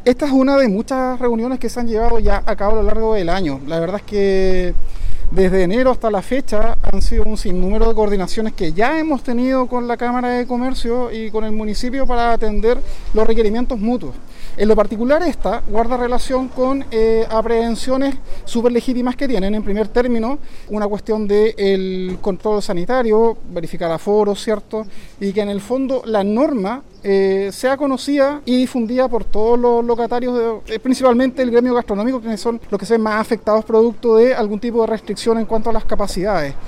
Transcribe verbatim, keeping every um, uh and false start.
Esta es una de muchas reuniones que se han llevado ya a cabo a lo largo del año. La verdad es que desde enero hasta la fecha han sido un sinnúmero de coordinaciones que ya hemos tenido con la Cámara de Comercio y con el municipio para atender los requerimientos mutuos. En lo particular, esta guarda relación con eh, aprehensiones súper legítimas que tienen. En primer término, una cuestión del control sanitario, verificar aforos, ¿cierto? Y que en el fondo la norma eh, sea conocida y difundida por todos los locatarios, de, eh, principalmente el gremio gastronómico, que son los que se ven más afectados producto de algún tipo de restricción en cuanto a las capacidades.